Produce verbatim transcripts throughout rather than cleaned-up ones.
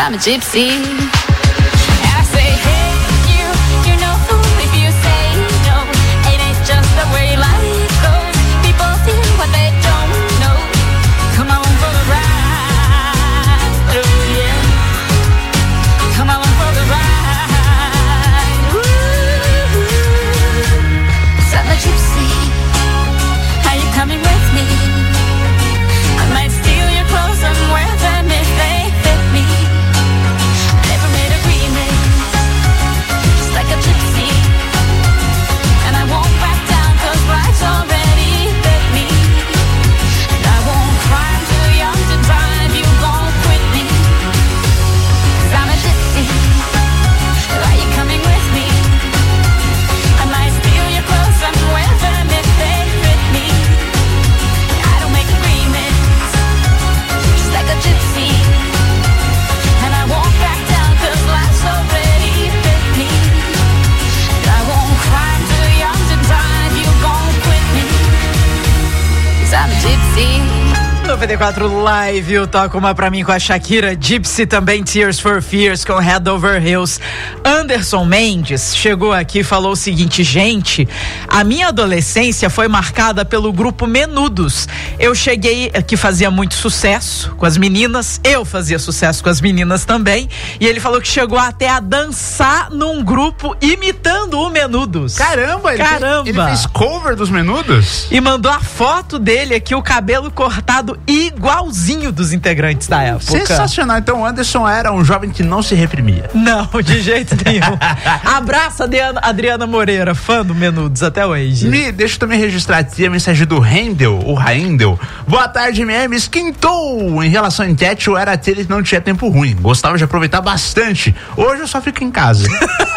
I'm a gypsy. And I say, hey, you, you know who, if you say no, it ain't just the way life goes. People feel what they don't know. Come on for the ride, oh yeah. Come on for the ride, ooh. So I'm a gypsy. Are you coming with me? I might steal your clothes and wear them if they fit me. Never made agreements, just like a gypsy. And I won't back down cause life's already bit me. And I won't cry, I'm too young to drive, you gon' quit me. Cause I'm a gypsy. Are you coming with me? I might steal your clothes and wear them if they fit me. I don't make agreements, just like a gypsy. And I won't back down cause life's already bit me. And I won't cry, I'm too young to drive, you gon' quit me. Cause I'm a gypsy. noventa e quatro Live, eu toco uma pra mim com a Shakira, Gypsy, também Tears for Fears com Head Over Heels. Anderson Mendes chegou aqui e falou o seguinte: gente, a minha adolescência foi marcada pelo grupo Menudos. Eu cheguei, que fazia muito sucesso com as meninas, eu fazia sucesso com as meninas também, e ele falou que chegou até a dançar num grupo imitando o Menudos. Caramba, ele, Caramba. Fez, ele fez cover dos Menudos? E mandou a foto dele aqui, o cabelo cortado igualzinho dos integrantes da época. Sensacional. Então o Anderson era um jovem que não se reprimia. Não, de jeito nenhum. Abraço, Adriana, Adriana Moreira, fã do Menudos até hoje. Me deixa eu também registrar aqui a mensagem do Rendel, o Raendel. Boa tarde, M M. Esquentou. Em relação à enquete, eu era aquele que não tinha tempo ruim. Gostava de aproveitar bastante. Hoje eu só fico em casa.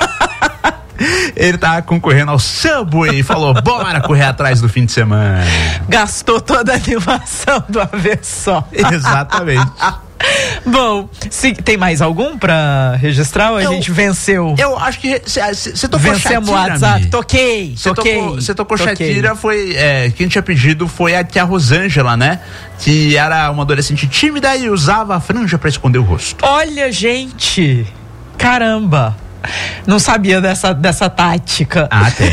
Ele tá concorrendo ao Subway e falou: bora correr atrás do fim de semana. Gastou toda a animação do A V só. Exatamente. Bom, se, tem mais algum pra registrar ou eu, a gente venceu? Eu acho que você tocou Vencemos Shakira, o WhatsApp, Mi. toquei, Você toquei. tocou, você tocou toquei. Shakira, foi, é, quem tinha pedido foi a tia Rosângela, né? Que era uma adolescente tímida e usava a franja pra esconder o rosto. Olha, gente, caramba. Não sabia dessa, dessa tática. Ah, tem.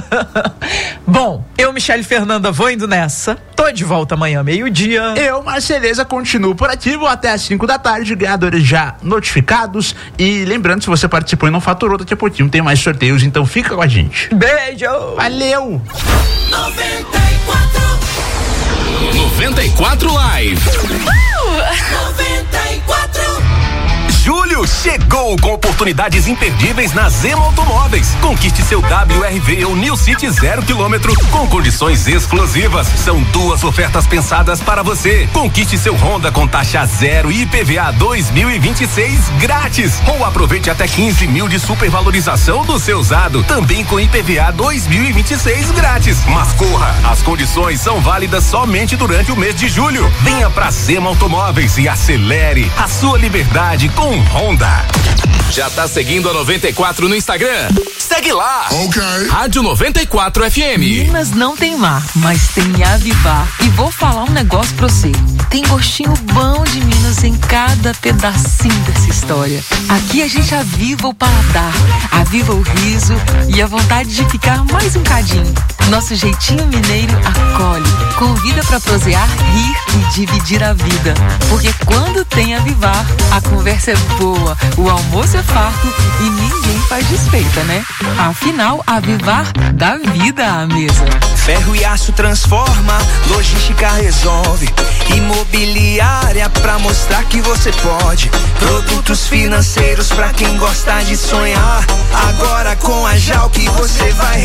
Bom, eu, Michele Fernanda, vou indo nessa. Tô de volta amanhã, meio-dia. Eu, Marceleza, continuo por aqui, vou até às cinco da tarde, ganhadores já notificados. E lembrando, se você participou e não faturou, daqui a pouquinho tem mais sorteios, então fica com a gente. Beijo! Valeu! noventa e quatro noventa e quatro Live. Uh! noventa e quatro. Julho chegou com oportunidades imperdíveis na Zema Automóveis. Conquiste seu W R V ou New City zero quilômetro com condições exclusivas. São duas ofertas pensadas para você. Conquiste seu Honda com taxa zero e I P V A dois mil e vinte e seis grátis. Ou aproveite até quinze mil de supervalorização do seu usado, também com I P V A dois mil e vinte e seis grátis. Mas corra, as condições são válidas somente durante o mês de julho. Venha pra Zema Automóveis e acelere a sua liberdade com Honda. Já tá seguindo a noventa e quatro no Instagram? Segue lá. Ok. Rádio noventa e quatro F M. Minas não tem mar, mas tem Avivar. E vou falar um negócio pra você. Tem gostinho bom de Minas em cada pedacinho dessa história. Aqui a gente aviva o paladar, aviva o riso e a vontade de ficar mais um cadinho. Nosso jeitinho mineiro acolhe, convida pra prosear, rir e dividir a vida. Porque quando tem Avivar, a conversa é boa, o almoço é farto e ninguém faz desfeita, né? Afinal, Avivar dá vida à mesa. Ferro e aço transforma, logística resolve, imobiliária pra mostrar que você pode, produtos financeiros pra quem gosta de sonhar. Agora com a Jalc você vai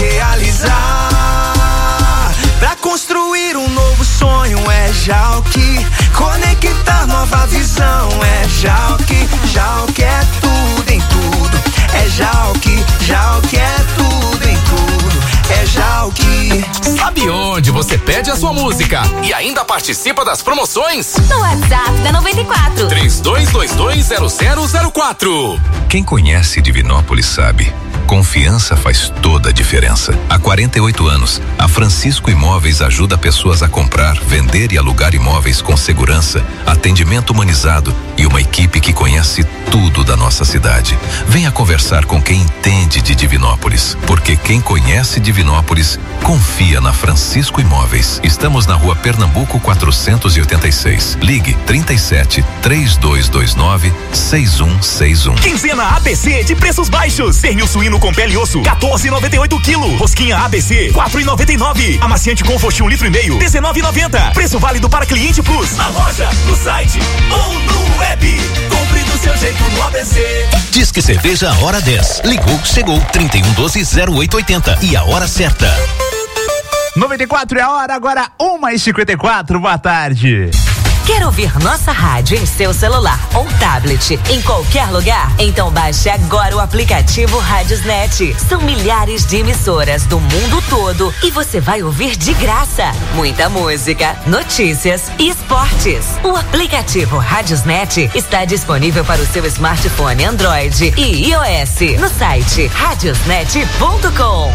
realizar. Pra construir um novo sonho é Jalc, conectar nova visão é Jalc. Jalc é tudo em tudo, é Jalc. Jalc é tudo em tudo, é Jalc. Sabe onde você pede a sua música e ainda participa das promoções? No WhatsApp da noventa e quatro. três dois dois dois zero zero zero quatro. Quem conhece Divinópolis sabe. Confiança faz toda a diferença. Há quarenta e oito anos, a Francisco Imóveis ajuda pessoas a comprar, vender e alugar imóveis com segurança, atendimento humanizado e uma equipe que conhece tudo da nossa cidade. Venha conversar com quem entende de Divinópolis, porque quem conhece Divinópolis confia na Francisco Imóveis. Estamos na Rua Pernambuco quatrocentos e oitenta e seis. Ligue trinta e sete, três dois dois nove, seis um seis um. Quinzena A B C de preços baixos. Pernil suíno com pele e osso, quatorze e noventa e oito quilo. Rosquinha A B C, quatro e noventa e nove. Amaciante Comfort um litro e meio, dezenove e noventa. Preço válido para cliente Plus. Na loja, no site ou no web. Compre do seu jeito no A B C. Diz que cerveja a hora dez. Ligou, chegou, trinta e um doze, zero oito oitenta. E a hora certa. noventa e quatro é a hora, agora uma e cinquenta e quatro, boa tarde. Quer ouvir nossa rádio em seu celular ou tablet, em qualquer lugar? Então baixe agora o aplicativo Radiosnet. São milhares de emissoras do mundo todo e você vai ouvir de graça muita música, notícias e esportes. O aplicativo Radiosnet está disponível para o seu smartphone Android e iOS no site radiosnet ponto com.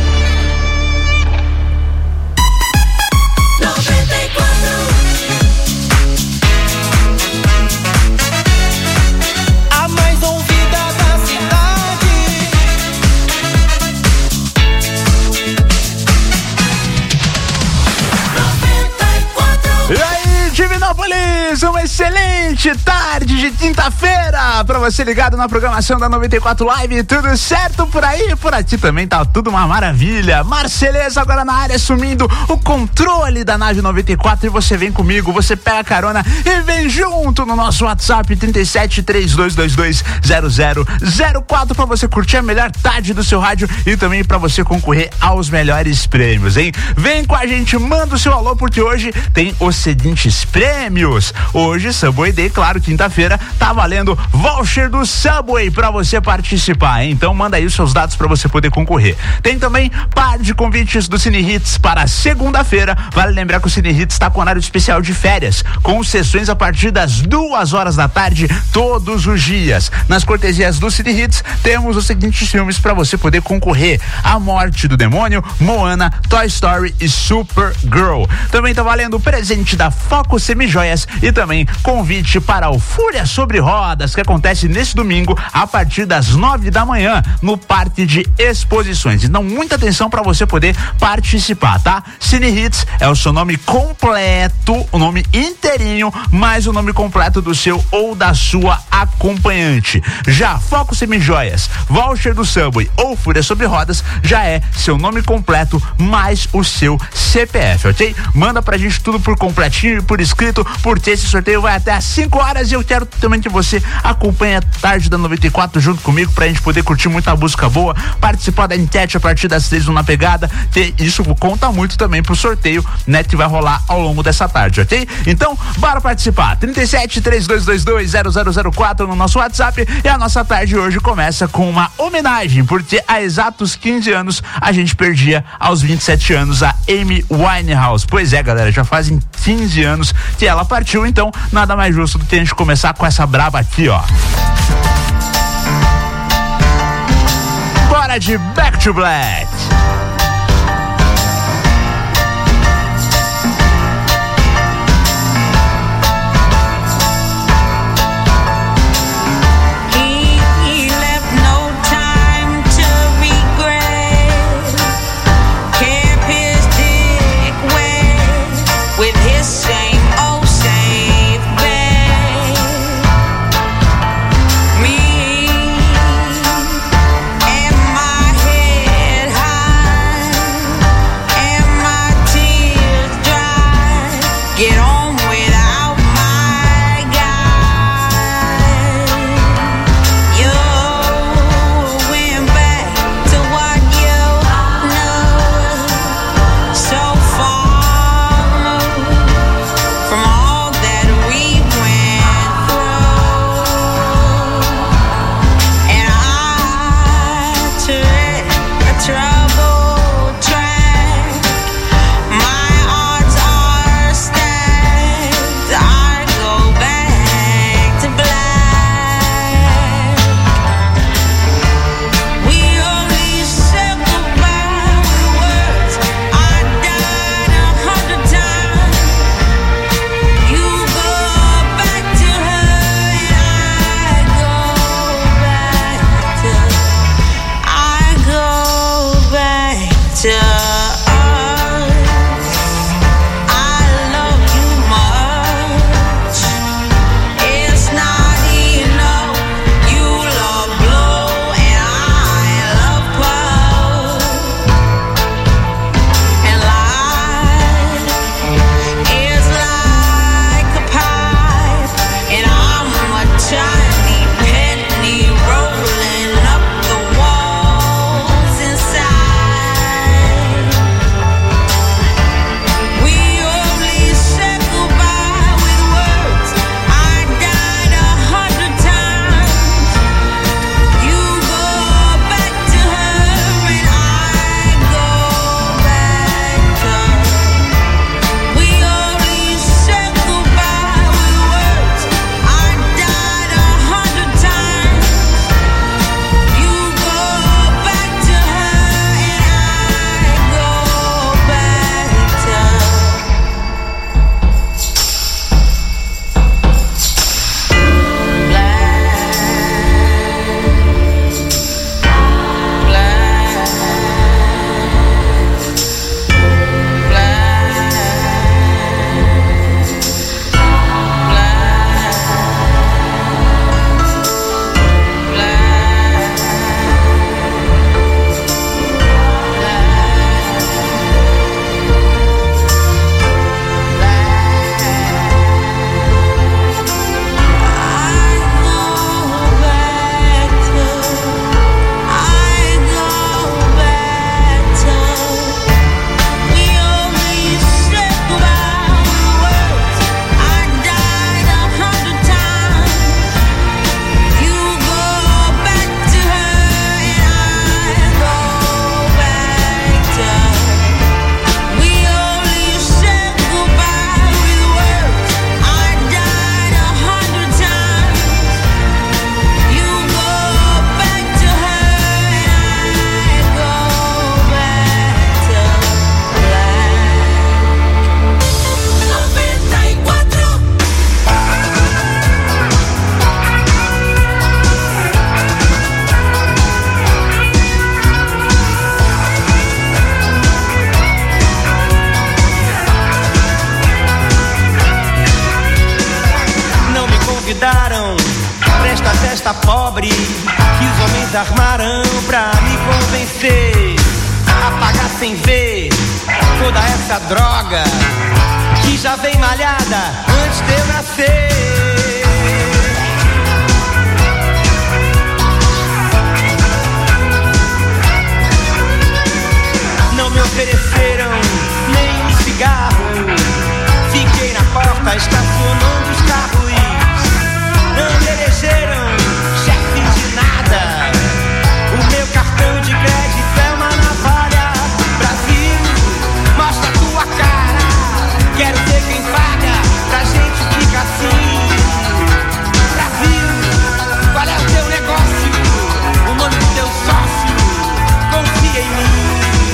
noventa e quatro E aí, Divinópolis, uma excelente tarde de quinta-feira pra você ligado na programação da noventa e quatro Live. Tudo certo por aí? Por aqui também tá tudo uma maravilha. Marceleza agora na área, assumindo o controle da nave noventa e quatro, e você vem comigo, você pega a carona e vem junto no nosso WhatsApp trinta e sete, três dois dois dois, zero zero zero quatro pra você curtir a melhor tarde do seu rádio e também pra você concorrer aos melhores prêmios, hein? Vem com a gente, manda o seu alô, porque hoje tem os seguintes prêmios. Hoje, Subway Day, claro, quinta-feira, tá valendo voucher do Subway pra você participar, hein? Então manda aí os seus dados pra você poder concorrer. Tem também par de convites do Cine Hits para segunda-feira. Vale lembrar que o Cine Hits tá com horário especial de férias, com sessões a partir das duas horas da tarde, todos os dias. Nas cortesias do Cine Hits, temos os seguintes filmes pra você poder concorrer: A Morte do Demônio, Moana, Toy Story e Supergirl. Também tá valendo o presente da Foco Semijoias e também convite para o Fúria Sobre Rodas, que acontece nesse domingo a partir das nove da manhã no Parque de Exposições. Então, muita atenção para você poder participar, tá? Cine Hits é o seu nome completo, o nome inteirinho, mais o nome completo do seu ou da sua acompanhante. Já Foco Semijoias, voucher do Subway ou Fúria Sobre Rodas já é seu nome completo mais o seu C P F, ok? Manda pra gente tudo por completinho e por escrito, porque esse sorteio vai até às cinco horas e eu quero também que você acompanhe a tarde da noventa e quatro junto comigo pra gente poder curtir muita música boa, participar da enquete a partir das seis na pegada, que isso conta muito também pro sorteio, né, que vai rolar ao longo dessa tarde, ok? Então, bora participar. trinta e sete, três dois dois dois, zero zero zero quatro no nosso WhatsApp, e a nossa tarde hoje começa com uma homenagem, porque há exatos quinze anos a gente perdia aos vinte e sete anos a Amy Winehouse. Pois é, galera, já fazem quinze anos que ela partiu, então nada mais justo do que a gente começar com essa braba aqui, ó. Bora de Back to Black. Me and my head high convidaram pra esta festa pobre que os homens armaram pra me convencer a pagar sem ver toda essa droga que já vem malhada antes de eu nascer. Não me ofereceram nem um cigarro, fiquei na porta estacionando os carros. Não me elegeram chefe de nada, o meu cartão de crédito é uma navalha. Brasil, mostra a tua cara, quero ver quem paga pra gente ficar assim. Brasil, qual é o teu negócio, o nome do teu sócio, confia em mim.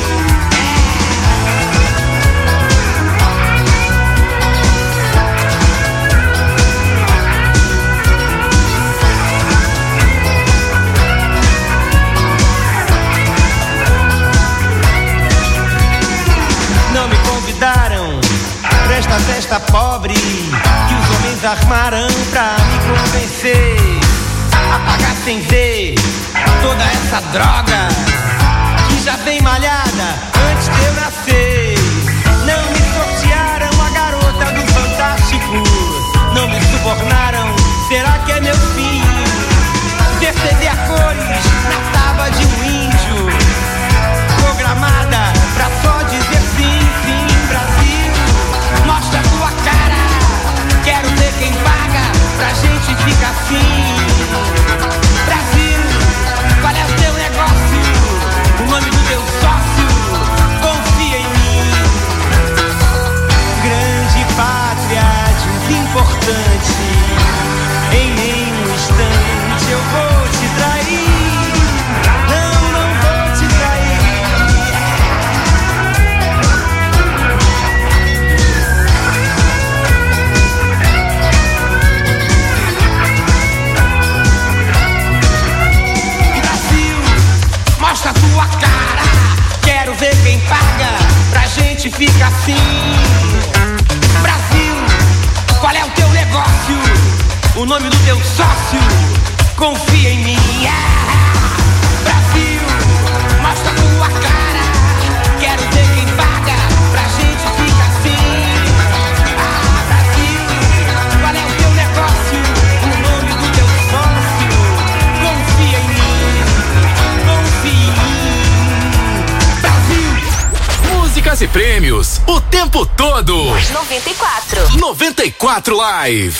Não me convidaram pra esta festa pobre que os homens armaram pra me convencer a pagar sem ver toda essa droga que já vem malhada antes de eu nascer. Não me sortearam a garota do Fantástico, não me subornaram, será que é meu fim? Perceber a cores na tábua de um índio, programada pra só dizer sim, sim. Brasil, mostra a tua cara, quero ver quem paga pra gente ficar assim. Brasil, qual é o teu negócio, o nome do teu sócio, confia em mim. Grande pátria de um importante, em nenhum instante eu vou te trair. Não, não vou te trair. Mostra a tua cara, quero ver quem paga pra gente ficar assim. Brasil, qual é o teu negócio, o nome do teu sócio, confia em mim. Ah, Brasil, mostra a tua cara, quero ver quem paga pra gente ficar assim. Ah, Brasil, qual é o teu negócio, o nome do teu sócio, confia em mim. Brasil. Músicas e prêmios o tempo todo. noventa e quatro. noventa e quatro Live.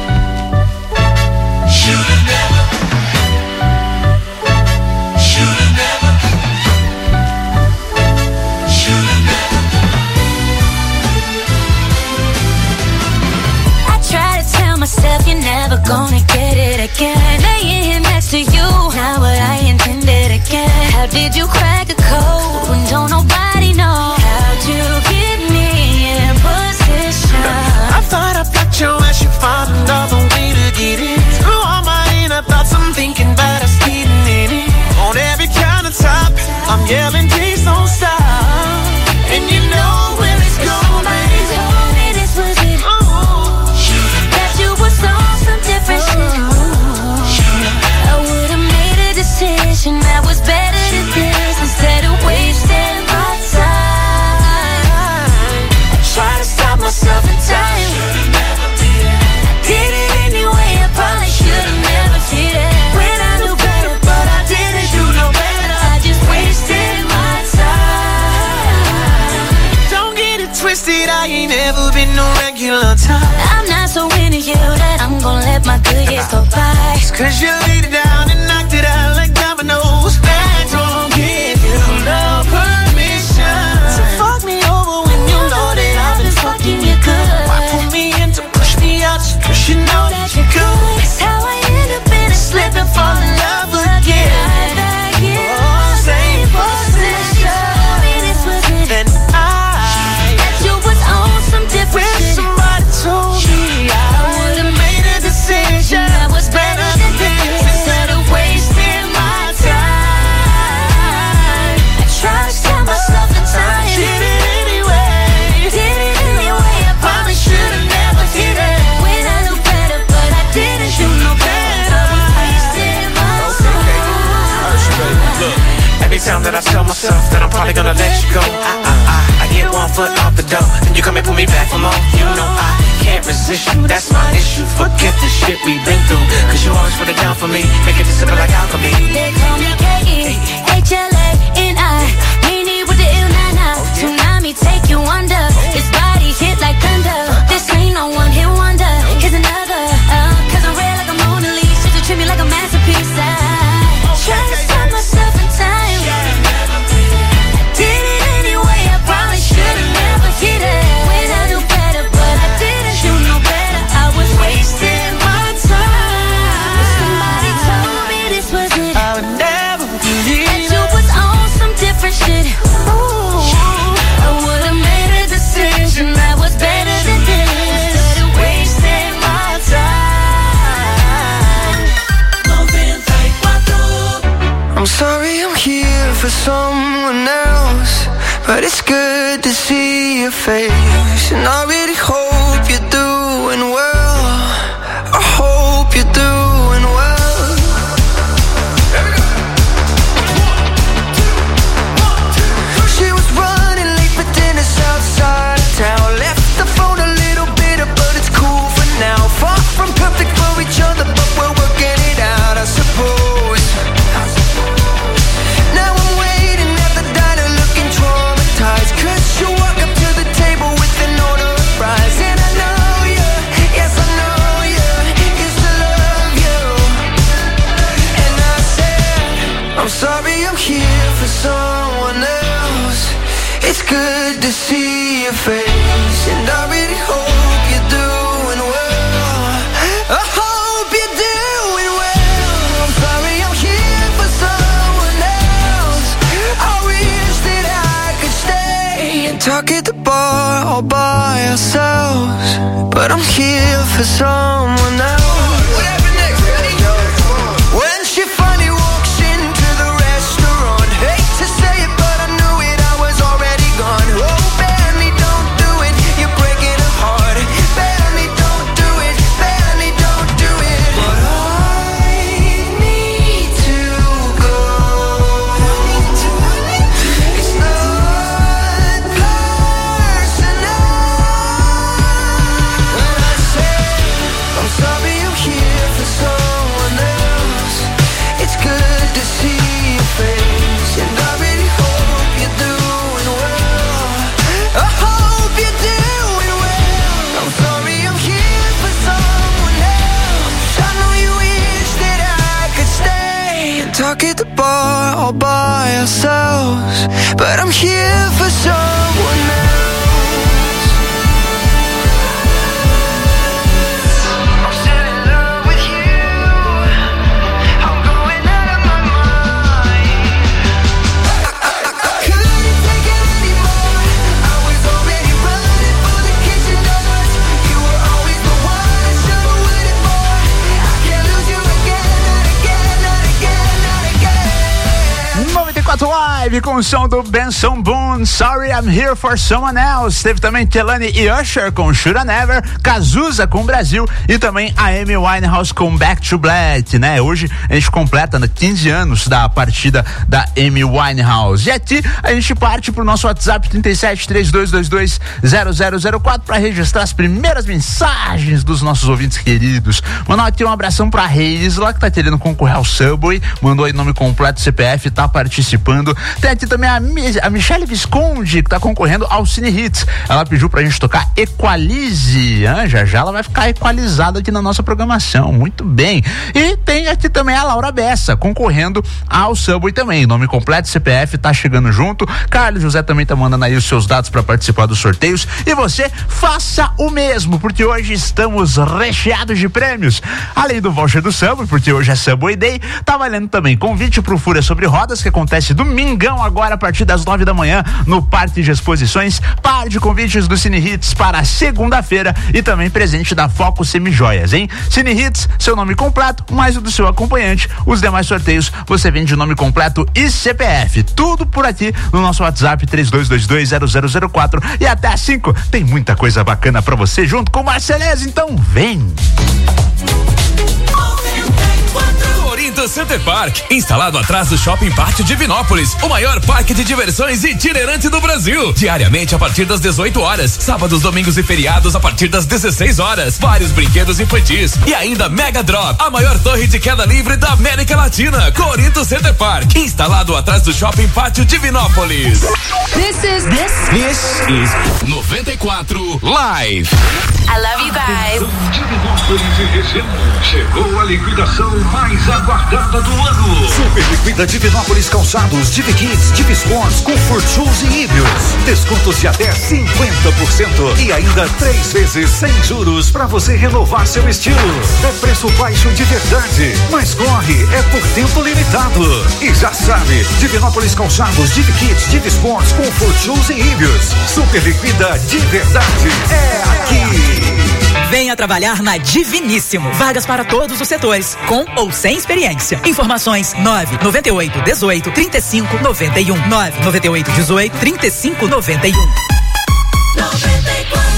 Myself, you're never gonna get it again. Laying here next to you, not what I intended again. How did you crack a code when don't nobody know? How'd you get me in position? I thought I blocked you as you found another way to get in. Through all my inner thoughts, I'm thinking about us getting in it. On every countertop, I'm yelling, please don't stop. And you know where it's going. Somebody told me this was it. You was on some different shit. I would've made a decision that was better than this, instead of wasting my time. I try to stop myself in time. I did it anyway, I probably should've never did it. When I knew better, but I didn't do no better. I just wasted my time. Don't get it twisted, I ain't never been no regular time. I'm not so into you that I'm gonna let my good years go by. Just cause you laid it down and knocked it out like dominoes, that don't give you no permission to fuck me over when you know that I've been fucking you good. Why pull me in to push me out just cause you know that you could? That's how I end up in a slip and fall in love again. Oh, same position. This was it. Then I that you was on some different when shit. somebody told me I would've made a decision that was better than this, instead of wasting that I tell myself that I'm probably gonna let you go. I, I, I, I get one foot off the door, then you come and put me back for more. You know I can't resist you, that's my issue. Forget the shit we've been through, cause you always put it down for me, make it simple like alchemy. They call me K E H L A N I, meanie with the ill nana. Tsunami take you under, this body hit like thunder. This ain't no one hit wonder, here's another. Uh, cause I'm red like a Mona Lisa, you treat me like a masterpiece. I try to stop myself in time, did it anyway, I probably should've never hit it. When I knew better, but I didn't, you know better, I was wasting my time. Somebody told me this was it, I would never believe that you was on some different shit. Ooh, I would've made a decision that was better than this, instead of wasting my time. I'm sorry I'm here for someone else, but it's good to see your face. And I really hope you're doing well, I hope you're doing well. She was running late for dinner outside of town, left the phone a little bitter, but it's cool for now. Far from perfect for each other, but we're working it out, I suppose. Now I'm waiting at the diner looking traumatized, cause you walk up to the table with an order of fries. And I know you, yes I know you, used to love you. And I said, I'm sorry I'm here for someone else. It's good to see your face, and I really hope you're doing well, I hope you're doing well. I'm sorry I'm here for someone else. I wish that I could stay and talk at the bar all by ourselves, but I'm here for someone else. What happened next? When she finally walks into the restaurant, hate to say it, but I knew it, I was already gone. Oh, Benny, don't do it, you're breaking her heart. Benny, don't do it, Benny, don't do it. But I need to go. It's not personal. When I say I'm sorry I'm here for someone else, it's good to see your face, and I really hope you're doing well, I hope you're doing well. I'm sorry I'm here for someone else. I know you wish that I could stay and talk at the bar all by ourselves, but I'm here for someone else. I'm still in love with you, I'm going out of my mind. I couldn't take it anymore, I was already running for the kitchen doors. You were always the one I should've waited for. I can't lose you again, not again, not again, not again. noventa e quatro Live com o som do Benson Boone, Sorry I'm Here for Someone Else. Teve também Kelani e Usher com Shoulda Never, Cazuza com Brasil e também a Amy Winehouse com Back to Black, né? Hoje a gente completa né, quinze anos da partida da Amy Winehouse. E aqui a gente parte pro nosso WhatsApp trinta e sete, trinta e dois, vinte e dois, zero zero zero quatro para registrar as primeiras mensagens dos nossos ouvintes queridos. Mandar aqui um abração pra Reisla, que tá querendo concorrer ao Subway, mandou aí nome completo, C P F, tá participando. Tem aqui também a, Mi, a Michele Visconde, que tá concorrendo ao Cine Hits. Ela pediu pra gente tocar Equalize. Ah, já já ela vai ficar equalizada aqui na nossa programação. Muito bem. E tem aqui também a Laura Bessa, concorrendo ao Subway também. Nome completo, C P F, tá chegando junto. Carlos José também tá mandando aí os seus dados pra participar dos sorteios. E você, faça o mesmo, porque hoje estamos recheados de prêmios. Além do voucher do Subway, porque hoje é Subway Day, tá valendo também convite pro Fúria Sobre Rodas, que acontece domingão agora a partir das nove da manhã no Parque de Exposições. Par de convites do Cine Hits para segunda-feira e também presente da Foco Semijoias, hein? Cine Hits, seu nome completo, mais o do seu acompanhante. Os demais sorteios você vende o nome completo e C P F. Tudo por aqui no nosso WhatsApp três dois dois dois, zero zero zero quatro. E até às cinco tem muita coisa bacana pra você junto com o Marceleza, então vem! Corinto Center Park, instalado atrás do Shopping Pátio Divinópolis, o maior parque de diversões itinerante do Brasil. Diariamente a partir das dezoito horas, sábados, domingos e feriados a partir das dezesseis horas. Vários brinquedos infantis e ainda Mega Drop, a maior torre de queda livre da América Latina. Corinto Center Park, instalado atrás do Shopping Pátio Divinópolis. This is this. This is noventa e quatro Live. I love you guys. Divinópolis e região. Chegou a liquidação mais aguardada do ano. Super Liquida Divinópolis Calçados, Divi Kids, Divi Sports, Comfort Shoes e Íbios. Descontos de até cinquenta por cento e ainda três vezes sem juros para você renovar seu estilo. É preço baixo de verdade, mas corre, é por tempo limitado. E já sabe, Divinópolis Calçados, Divi Kids, Divi Sports, Comfort Shoes e Íbios. Super Liquida de verdade é aqui. Venha trabalhar na Diviníssimo. Vagas para todos os setores, com ou sem experiência. Informações nove nove oito dezoito trinta e cinco noventa e um. nove nove oito dezoito trinta e cinco noventa e um. noventa e quatro.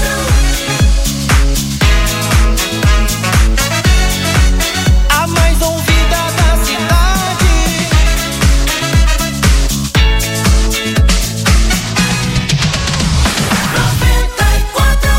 A mais ouvida da cidade. noventa e quatro.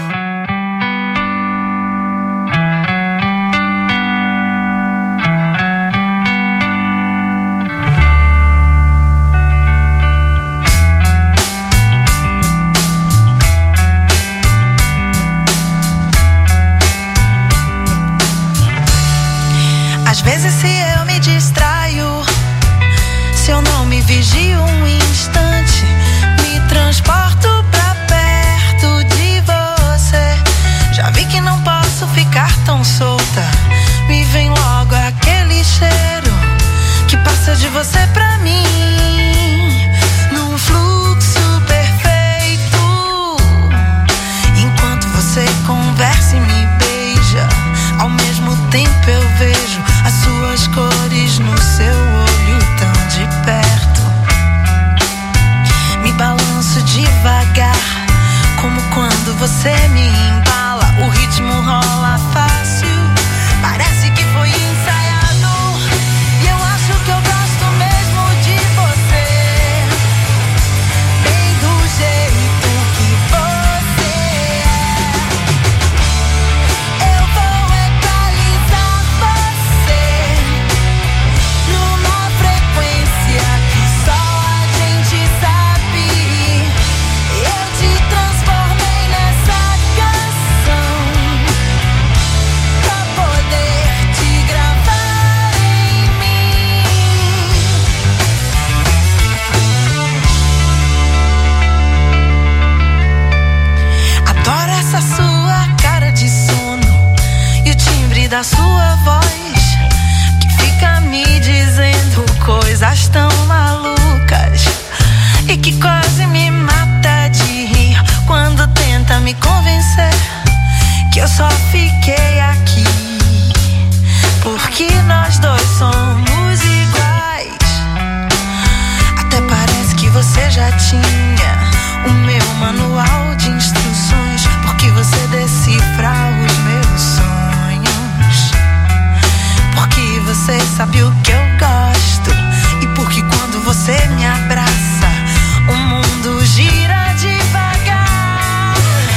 Às vezes se eu me distraio, se eu não me vigio um instante, me transporto pra perto de você. Já vi que não posso ficar tão solta, me vem logo aquele cheiro que passa de você pra mim, num fluxo perfeito. Enquanto você conversa e me beija, ao mesmo tempo eu vejo as suas cores no seu olho tão de perto. Me balanço devagar, como quando você me embala. O ritmo rola fácil, parece que foi ensaiado. E eu acho que eu gosto mesmo de você, bem do jeito que você é. Eu vou equalizar você numa frequência que só a gente sabe. Eu te transformei nessa canção pra poder te gravar em mim. Adoro essa sua cara de sono e o timbre da sua voz que fica me dizendo coisas tão malucas e que quase me mata de rir quando tenta me convencer que eu só fiquei aqui porque nós dois somos iguais. Até parece que você já tinha o meu manual de instruções, porque você decifra os meus sonhos, porque você sabe o que eu gosto e porque quando você me abraça o mundo gira devagar.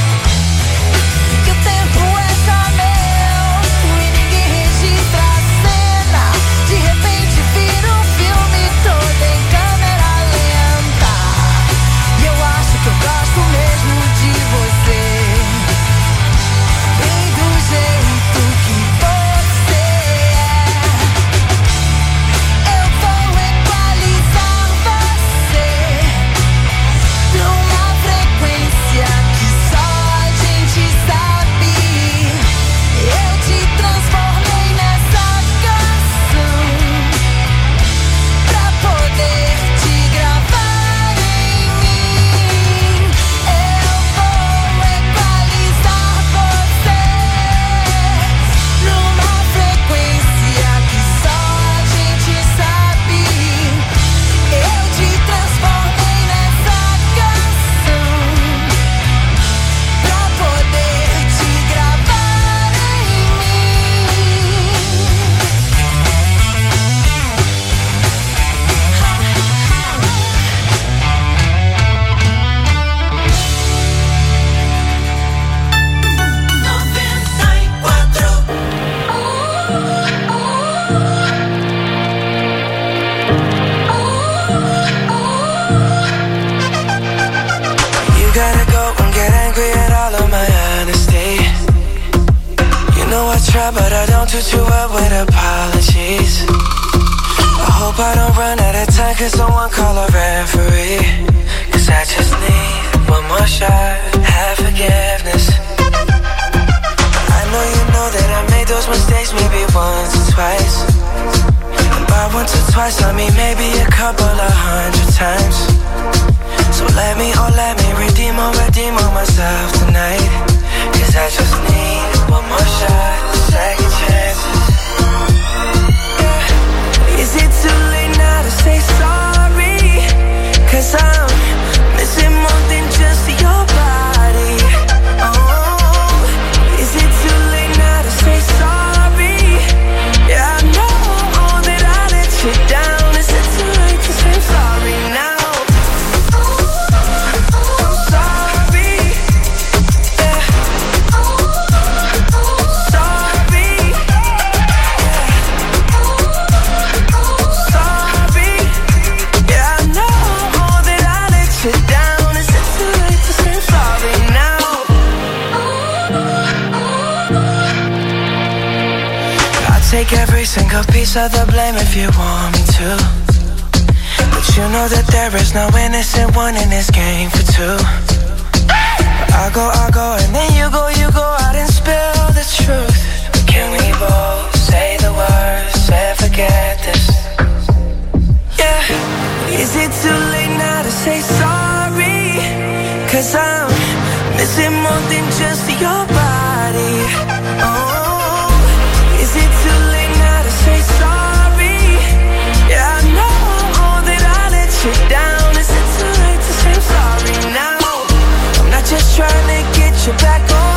E o tempo é só meu e ninguém registra a cena. De repente vira um filme todo em câmera lenta. E eu acho que eu gosto mesmo try, but I don't do too well with apologies. I hope I don't run out of time, cause someone call a referee. Cause I just need one more shot, have forgiveness. I know you know that I made those mistakes maybe once or twice. And by once or twice I mean maybe a couple of hundred times. So let me, oh let me redeem or redeem on myself tonight. Cause I just need one more shot, second chances. Yeah. Is it too late now to say sorry? Cause I'm missing more than just your body. Oh, is it too late now to say sorry? Yeah, I know that I let you down. Is it too late to say sorry now? Take every single piece of the blame if you want me to. But you know that there is no innocent one in this game for two. But I go, I go, and then you go, you go out and spill the truth. But can we both say the words and forget this? Yeah. Is it too late now to say sorry? Cause I'm missing more than just your body. Oh, down. Is it too late to say sorry now? I'm not just trying to get you back on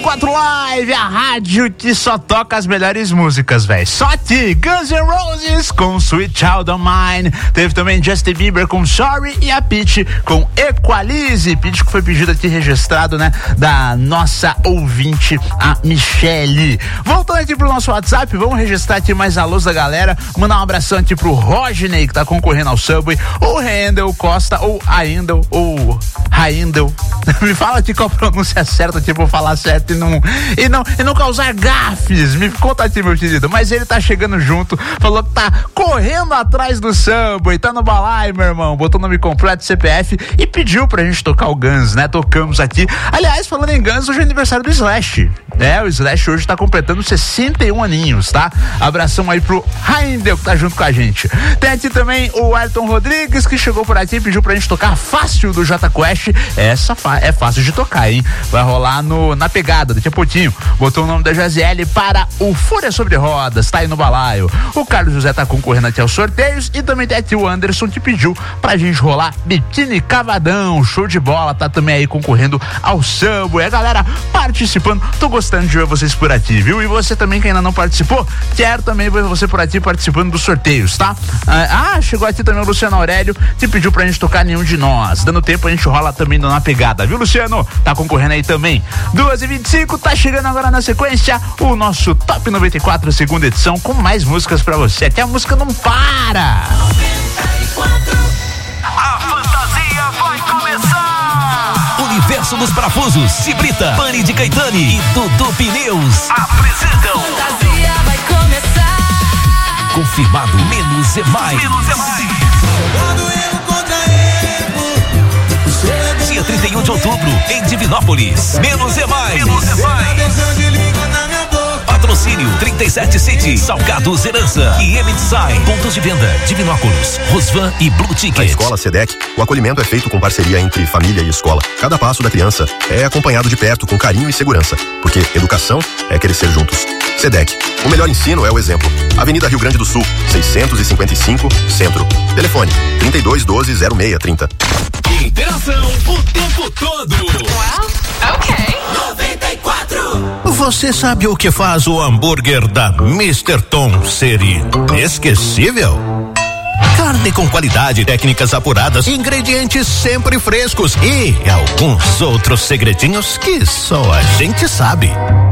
quatro Live, a rádio que só toca as melhores músicas, velho. Só aqui, Guns N' Roses com Sweet Child of Mine. Teve também Justin Bieber com Sorry e a Pitty com Equalize. Pitty que foi pedido aqui registrado, né, da nossa ouvinte, a Michele. Voltando aqui pro nosso WhatsApp, vamos registrar aqui mais a luz da galera. Mandar um abração aqui pro Rodney, que tá concorrendo ao Subway. O Rendel Costa, ou Aindel, ou Raindel. Me fala aqui qual a pronúncia certa, tipo, vou falar certo e não, e não, e não causar gafes. Me conta aqui, meu querido. Mas ele tá chegando junto, falou que tá correndo atrás do Subway, tá no balaio, meu irmão. Botou o nome completo, C P F e pediu pra gente tocar o Guns, né? Tocamos aqui. Aliás, falando em Guns, hoje é aniversário do Slash. É, o Slash hoje tá completando sessenta e um aninhos, tá? Abração aí pro Raindel, que tá junto com a gente. Tem aqui também o Ayrton Rodrigues, que chegou por aqui e pediu pra gente tocar Fácil do Jota Quest. Essa fa- é fácil de tocar, hein? Vai rolar no, na pegada, daqui a pouquinho. Botou o nome da Jaziele para o Fúria Sobre Rodas, tá aí no balaio. O Carlos José tá concorrendo aqui aos sorteios e também tem aqui o Anderson, que pediu pra gente rolar Biquíni Cavadão, show de bola, tá também aí concorrendo ao Subway. A galera participando, tô gostando de ver vocês por aqui, viu? E você também que ainda não participou, quero também ver você por aqui participando dos sorteios, tá? Ah, chegou aqui também o Luciano Aurélio, que pediu pra gente tocar Nenhum de Nós. Dando tempo, a gente rola também na pegada, viu, Luciano? Tá concorrendo aí também. duas e vinte e cinco, tá chegando agora na sequência o nosso Top noventa e quatro, segunda edição, com mais músicas pra você. Até a música não para! A fantasia vai começar! Universo dos Parafusos, Cibrita, Pani de Caetani e Dudu Pneus apresentam. Fantasia vai começar. Confirmado, menos é mais. Menos é mais. Dia trinta e um de outubro, em Divinópolis. Menos é mais. Menos é mais. Patrocínio trinta e sete City, Salgados Herança e M Design. Pontos de venda, Divinópolis, Rosvan e Blue Ticket. Na escola SEDEC, o acolhimento é feito com parceria entre família e escola. Cada passo da criança é acompanhado de perto com carinho e segurança, porque educação é crescer juntos. SEDEC, o melhor ensino é o exemplo. Avenida Rio Grande do Sul, seiscentos e cinquenta e cinco, Centro. Telefone trinta e dois doze, zero seis trinta. Interação o tempo todo. Well, ok. noventa e quatro. Você sabe o que faz o hambúrguer da mister Tom ser inesquecível? Carne com qualidade, técnicas apuradas, ingredientes sempre frescos e alguns outros segredinhos que só a gente sabe.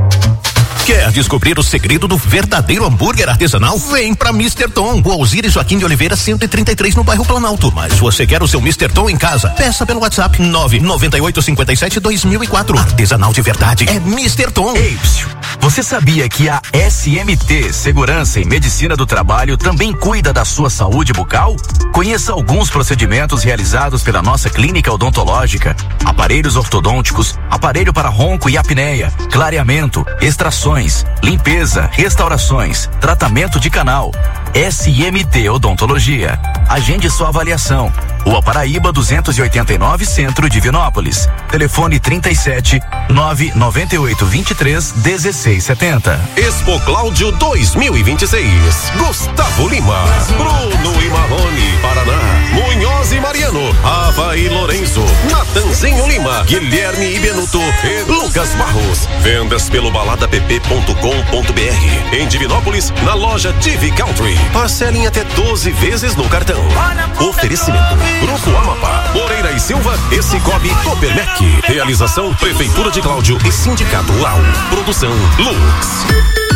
Quer descobrir o segredo do verdadeiro hambúrguer artesanal? Vem pra mister Tom, o Alzira Joaquim de Oliveira cento e trinta e três no bairro Planalto. Mas você quer o seu mister Tom em casa? Peça pelo WhatsApp nove nove oito cinco sete dois mil e quatro. Artesanal de verdade é mister Tom. Ei, você sabia que a S M T Segurança e Medicina do Trabalho também cuida da sua saúde bucal? Conheça alguns procedimentos realizados pela nossa clínica odontológica: aparelhos ortodônticos, aparelho para ronco e apneia, clareamento, extrações, limpeza, restaurações, tratamento de canal. S M T Odontologia. Agende sua avaliação. Rua Paraíba duzentos e oitenta e nove, Centro, Divinópolis. Telefone trinta e sete, nove nove oito, vinte e três, dezesseis setenta. Expo Cláudio dois mil e vinte e seis. Gustavo Lima, Bruno e Marrone, Paraná, Munhoz e Mariano, Ava e Lorenzo, Natanzinho Lima, Guilherme e Benuto e Lucas Barros. Vendas pelo balada p p ponto com ponto b r. Em Divinópolis, na loja Divi Country. Parcelem até doze vezes no cartão. Oferecimento: Grupo Amapá, Moreira e Silva e Cicobi Copermec. Realização: Prefeitura de Cláudio e Sindicato Rural. Produção: Lux.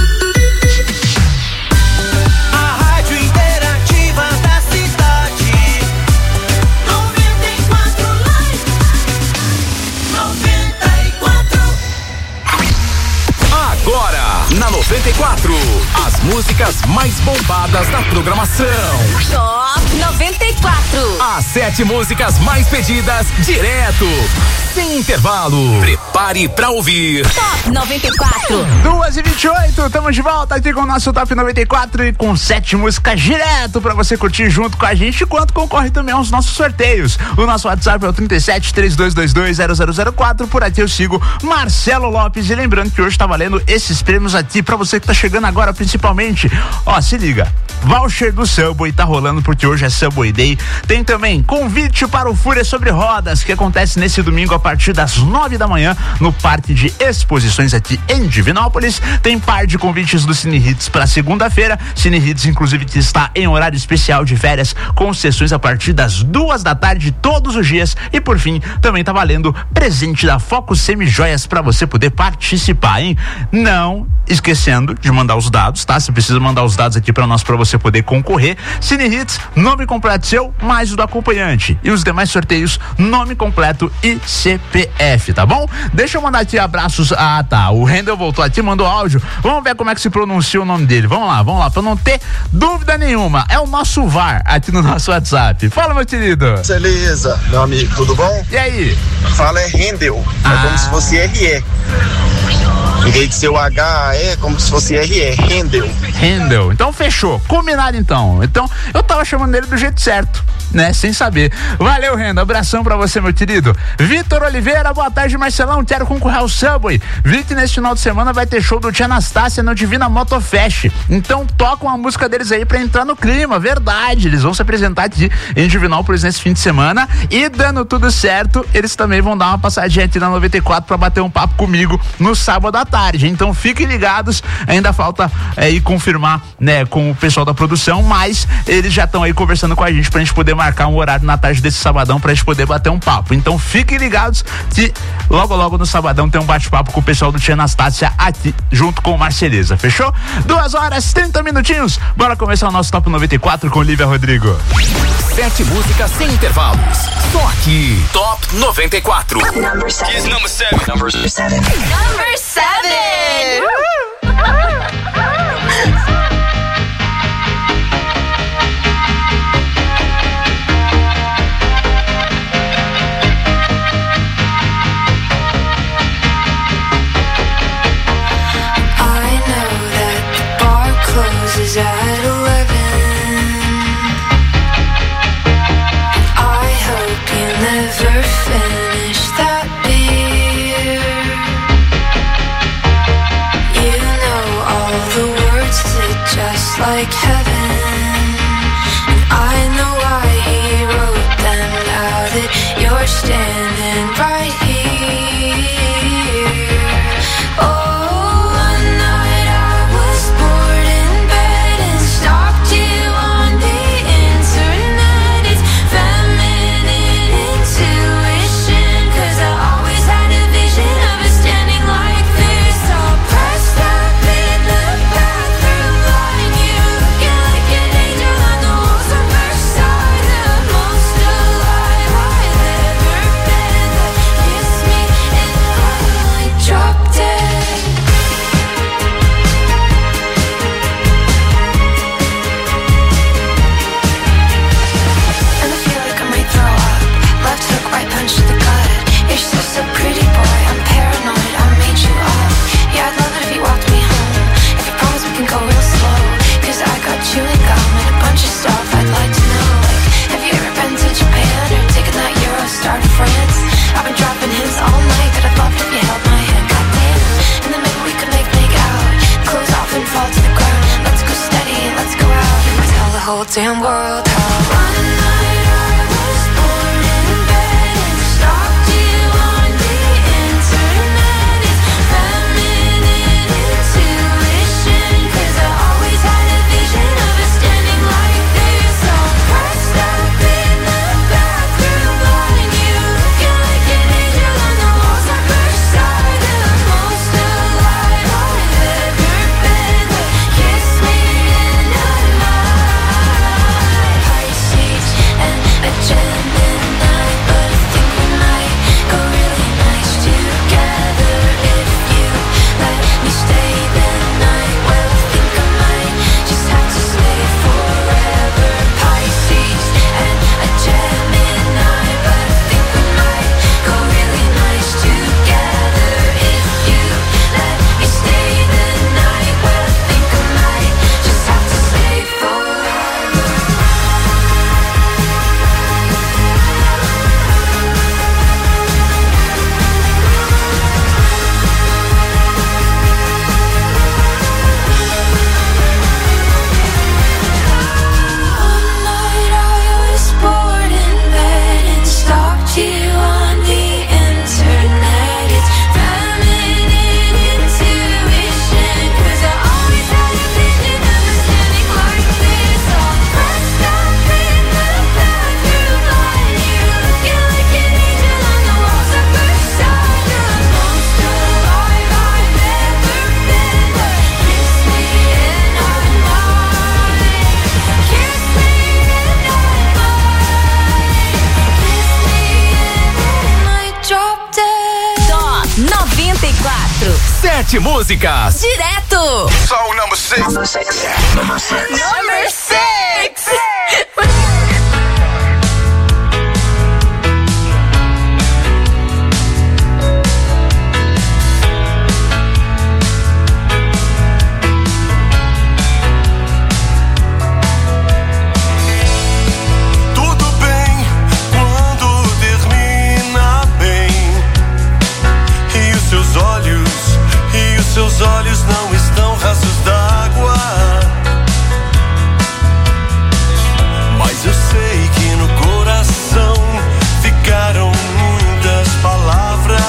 A rádio interativa da cidade. noventa e quatro Live. noventa e quatro. Agora, na noventa e quatro, as músicas mais bombadas da programação. Top noventa e quatro. As sete músicas mais pedidas direto, sem intervalo. Prepare pra ouvir. Top noventa e quatro. duas e vinte e oito, estamos de volta aqui com o nosso Top noventa e quatro e com sete músicas direto pra você curtir junto com a gente, enquanto concorre também aos nossos sorteios. O nosso WhatsApp é o trinta e sete, três dois dois dois, zero zero zero quatro. Por aqui eu sigo Marcelo Lopes, e lembrando que hoje tá valendo esses prêmios aqui pra você que tá chegando agora, principalmente. Ó, se liga, voucher do Subway tá rolando porque hoje é Subway Day. Tem também convite para o Fúria sobre Rodas, que acontece nesse domingo a partir das nove da manhã no Parque de Exposições aqui em Divinópolis. Tem par de convites do Cine Hits para segunda-feira. Cine Hits, inclusive, que está em horário especial de férias, com sessões a partir das duas da tarde todos os dias. E por fim, também tá valendo presente da Focus Semijoias para você poder participar, hein? Não esquecendo de mandar os dados, tá? Você precisa mandar os dados aqui para nós para você poder concorrer. Cine Hits, nome completo seu, mais o do acompanhante. E os demais sorteios, nome completo e C P F, tá bom? Deixa eu mandar aqui abraços. Ah, tá. O Rendel voltou aqui, mandou áudio. Vamos ver como é que se pronuncia o nome dele. Vamos lá, vamos lá, pra não ter dúvida nenhuma. É o nosso V A R aqui no nosso WhatsApp. Fala, meu querido. Beleza, meu amigo, tudo bom? E aí? Fala é Rendel. Ah. É como se fosse R E. Em vez de ser o H, é como se fosse R E. Rendel. Rendel. Então fechou. Combinado então. Então eu tava chamando ele do jeito certo, né? Sem saber. Valeu, Rendel. Abração pra você, meu querido. Vitor Oliveira, boa tarde, Marcelão. Quero concorrer ao Subway. Vi que neste final de semana vai ter show do Tia Anastácia no Divina Motofest. Então toca uma música deles aí pra entrar no clima. Verdade. Eles vão se apresentar aqui em Divinópolis nesse fim de semana. E dando tudo certo, eles também vão dar uma passadinha aqui na noventa e quatro pra bater um papo comigo no sábado à tarde. Então fiquem ligados. Ainda falta aí é, confirmar, né, com o pessoal da produção, mas eles já estão aí conversando com a gente pra gente poder marcar um horário na tarde desse sabadão pra gente poder bater um papo. Então fiquem ligados que logo logo no sabadão tem um bate-papo com o pessoal do Tia Anastácia aqui junto com o Marceleza, fechou? Duas horas, trinta minutinhos. Bora começar o nosso Top noventa e quatro com Lívia Rodrigo. Sete músicas sem intervalos. Só aqui. Top noventa e quatro. Number seven. Here's number seven. Number seven. Number seven. I know that the bar closes at eleven. I hope you never finish that beer. You know all the words to Just Like Heaven. And I know why he wrote them now that you're standing right here. Oh, one night I was bored in bed and stalked you on the internet. It's feminine intuition, 'cause I always had a vision of us standing like this, all pressed up in the bathroom line. You looking like an angel on the walls of Versailles, the most alive I've ever been. Kiss me and I drop dead. And I feel like I might throw up. Left hook, right punch to the gut. You're so, so pretty, boy. I'm paranoid, I made you up. Yeah, I'd love it if you walked me home. If you promise we can go real slow, 'cause I got chewing gum and a bunch of stuff I'd like to know. Like, have you ever been to Japan or taken that Eurostar to France? I've been dropping hints all night that I'd love it if you held my hand, goddamn. And then maybe we could make make out, close off and fall to the ground. Let's go steady and let's go out and tell the whole damn world how one night I was bored in bed and stalked you on the internet. It's feminine intuition, 'cause I always had a vision of us standing like this, all pressed up in the bathroom line. You looking like an angel on the walls of Versailles, the most alive I've ever been. Kiss me and I might noventa e quatro. Sete músicas. Direto. Song number six. Number six. Seus olhos não estão rasos d'água, mas eu sei que no coração ficaram muitas palavras,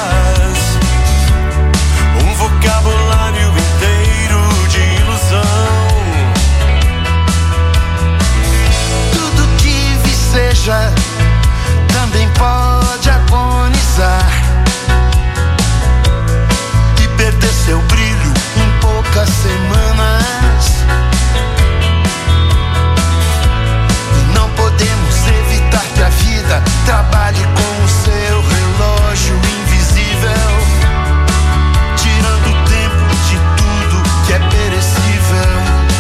um vocabulário inteiro de ilusão. Tudo que viceja também pode agonizar e perder seu brilho em poucas semanas. E não podemos evitar que a vida trabalhe com o seu relógio invisível, tirando o tempo de tudo que é perecível.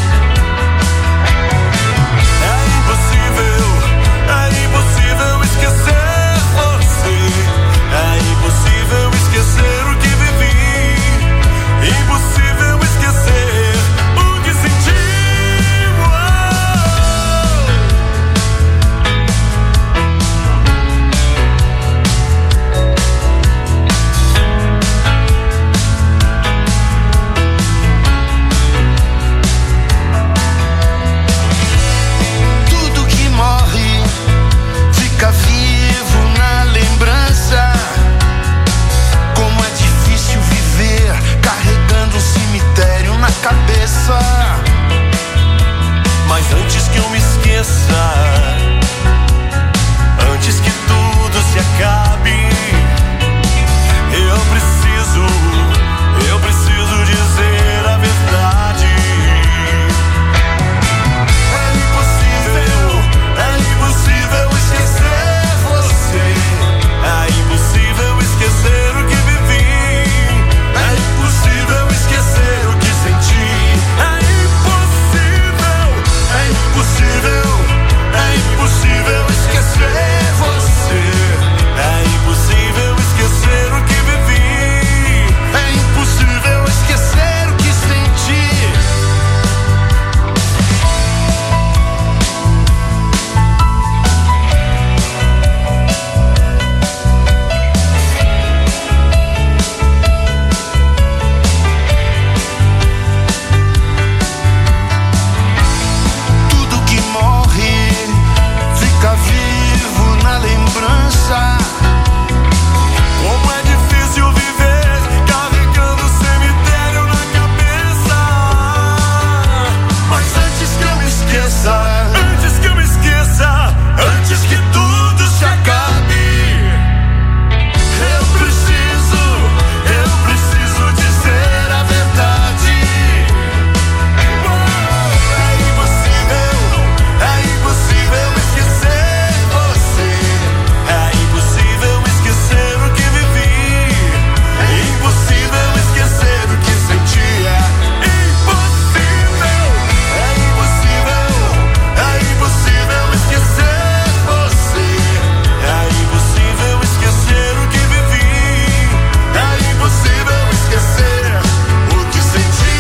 É impossível, é impossível esquecer você. É impossível esquecer o que vivi. Impossível esquecer o que senti. Tudo que morre fica vivo na lembrança. Como é difícil viver carregando um cemitério na cabeça. Mas antes que eu me esqueça, antes que tudo se acabe, eu preciso, eu preciso dizer a verdade. É impossível, é impossível esquecer você. É impossível esquecer o que vivi. É impossível esquecer o que senti. É impossível, é impossível, é impossível esquecer você. É impossível esquecer o que vivi. É impossível esquecer o que senti. Tudo que morre fica vivo na lembrança. Como é difícil viver carregando o cemitério na cabeça. Mas antes que eu me esqueça, Antes que eu me esqueça, antes que tudo se acabe, eu preciso, eu preciso dizer a verdade. é impossível, é impossível esquecer você. É impossível esquecer o que vivi. É impossível esquecer o que senti. É impossível, é impossível, é impossível esquecer você. É impossível esquecer o que vivi. É impossível esquecer o que senti.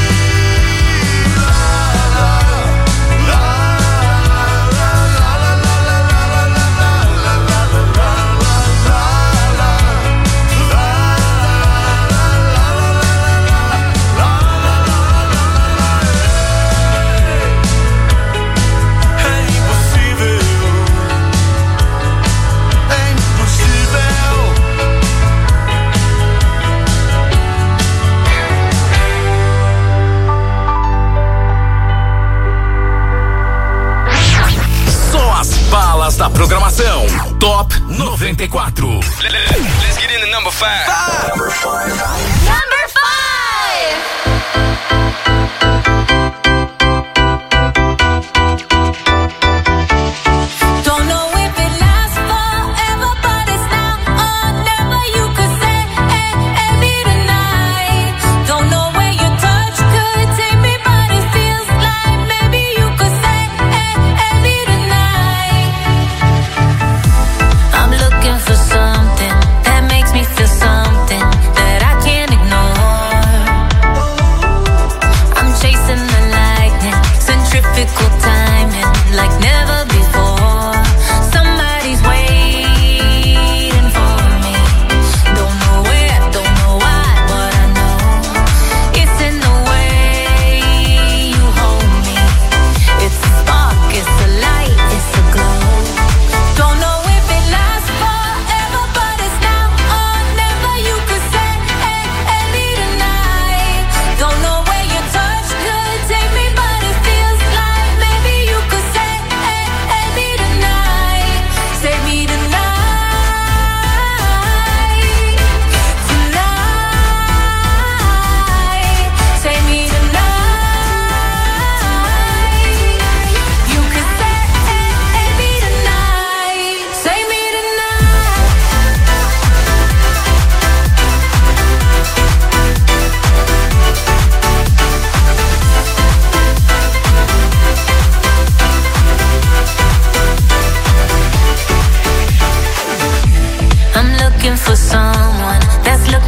É impossível, É impossível. Só as balas da programação. Top noventa e quatro. Let's get into number five. Number five. Don't know if it lasts forever, but it's now or never. You could say, hey, every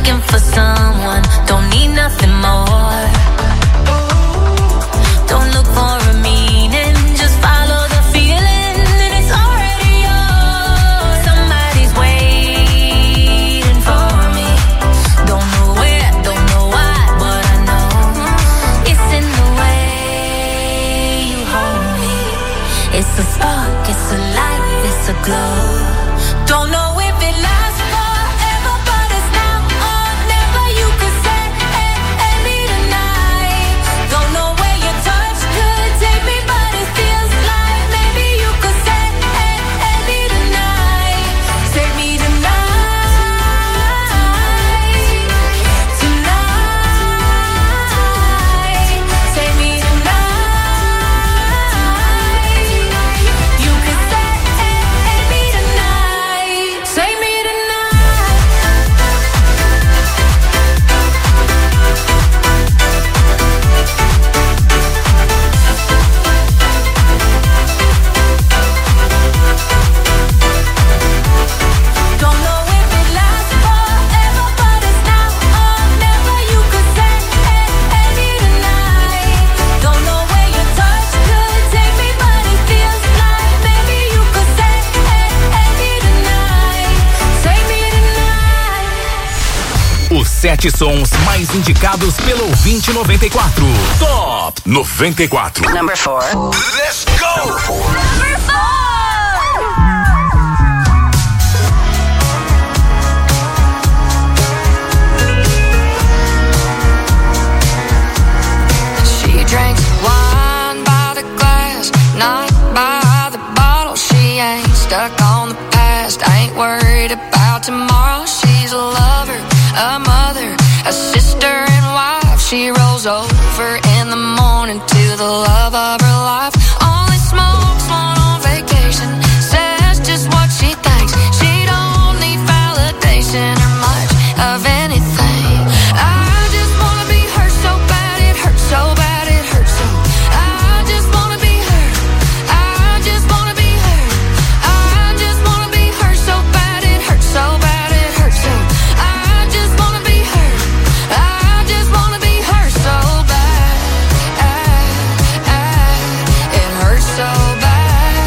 looking for someone, don't need nothing more. Don't look for a meaning, just follow the feeling and it's already yours. Somebody's waiting for me. Don't know where, don't know why, but I know it's in the way you hold me. It's a spark, it's a light, it's a glow. Don't know if it lasts forever, but it's now or never. You could say hey, hey, me tonight. Don't know where your touch could take me, but it feels like maybe you could say hey, hey, me tonight. Take me tonight, tonight. Take me tonight. You could say hey, hey, me tonight. Say me don't know if it lasts forever, but it's now or never. You could say hey, hey, me tonight. Don't know where your touch could take me, but it feels like maybe you could say hey, hey, me tonight. Say me tonight. Os sete sons mais indicados pelo ouvinte noventa e quatro. Top noventa e quatro. Number four. Let's go! Number four. She drinks wine by the glass, not by the bottle. She ain't stuck on the past, ain't worried about tomorrow. She's a lover, a mother, a sister and wife. She rolls over in the morning to the love of her life. Only smokes one on vacation, says just what she thinks. She don't need validation or much of anything. I just wanna be her so bad, it hurts so bad, it hurts so. I just wanna be her, I just wanna be her. I just wanna be her so bad, it hurts so bad, it hurts so. I just wanna be her, I just wanna be her so bad. It hurts so bad.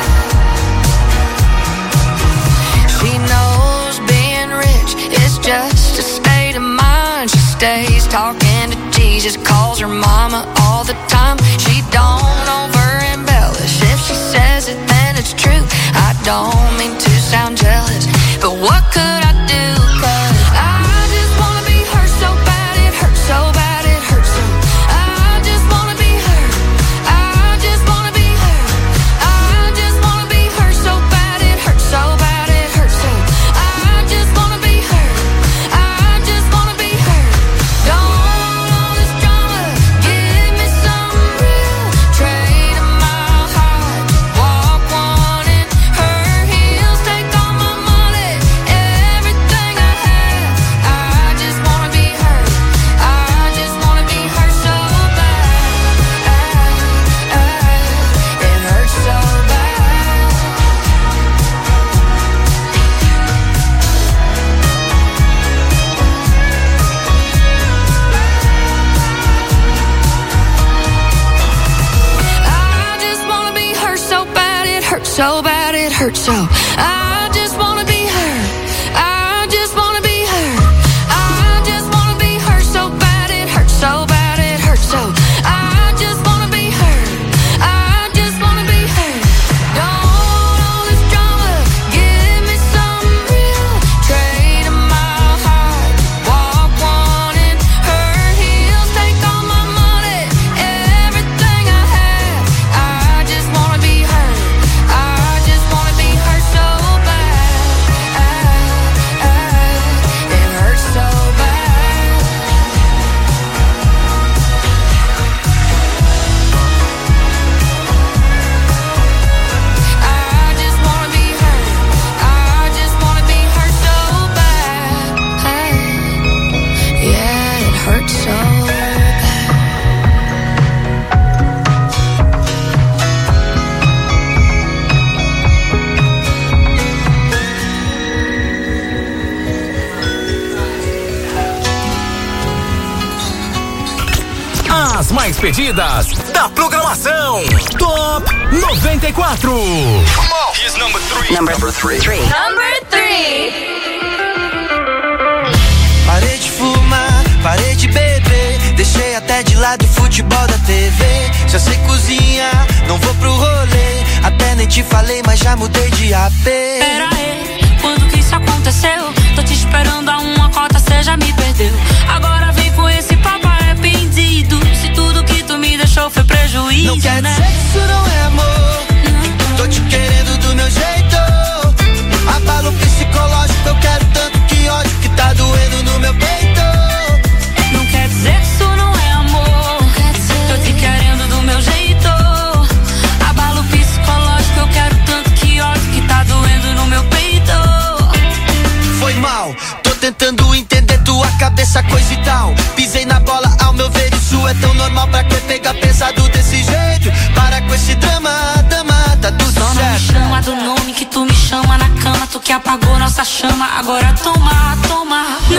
She knows being rich is just a state of mind. She stays talking to Jesus, calls her mama all the time. She don't over embellish. If she says it, then it's true. I don't mean to sound jealous, but what could I do? 'Cause I just wanna be her so bad, it hurts so bad, it hurts so. I just wanna be her, I just wanna be her. I just wanna be her so bad, it hurts so bad, it hurts so. I just wanna be her, I just wanna be her. Don't want all this drama, give me some real. Trade a mile high, walk one in her heels. Take all my money, everything I have. I just wanna be her, I just wanna be her so bad. It hurts so bad. I just wanna be her so bad, it hurts so bad, it hurts so. I just wanna be her, I just wanna be her. I just wanna be her so bad, it hurts so bad, it hurts so. I just wanna be her, I just wanna be her. Don't want all this drama, give me some real. Trade a mile high, walk one in her heels. Take all my money, everything I have. I just wanna be her, I just wanna be her so as mais pedidas da programação Top noventa e quatro. Come on, here's number three. Number three. Number three. Parei de fumar, parei de beber, deixei até de lado o futebol da T V. Já sei cozinhar, não vou pro rolê, até nem te falei, mas já mudei de A P. Pera aí, quando que isso aconteceu? Tô te esperando a uma cota, cê já me perdeu. Agora vem com esse papo arrependido, se tudo que tu me deixou foi prejuízo, não quer né? dizer que isso não é amor, não. Tô te querendo do meu jeito, abalo psicológico, eu quero tanto que ódio que tá doendo no meu peito. Não quer dizer que isso não é amor, tô te querendo do meu jeito, abalo psicológico, eu quero tanto que ódio que tá doendo no meu peito. Foi mal, tô tentando entender tua cabeça, coisa e tal. Pisei na bola, ao meu ver isso é tão normal. Pra que pegar pesado desse jeito? Para com esse drama, dama, tá tudo só certo. Não me chama do nome que tu me chama na cama, tu que apagou nossa chama, agora toma, toma.